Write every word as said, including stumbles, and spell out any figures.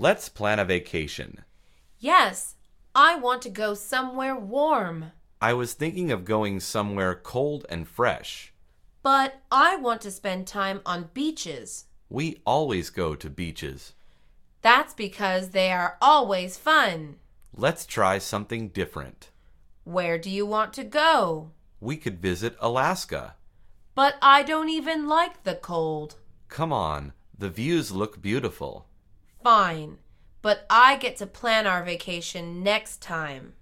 Let's plan a vacation. Yes, I want to go somewhere warm. I was thinking of going somewhere cold and fresh. But I want to spend time on beaches. We always go to beaches. That's because they are always fun. Let's try something different. Where do you want to go? We could visit Alaska. But I don't even like the cold. Come on, the views look beautiful. Fine, but I get to plan our vacation next time.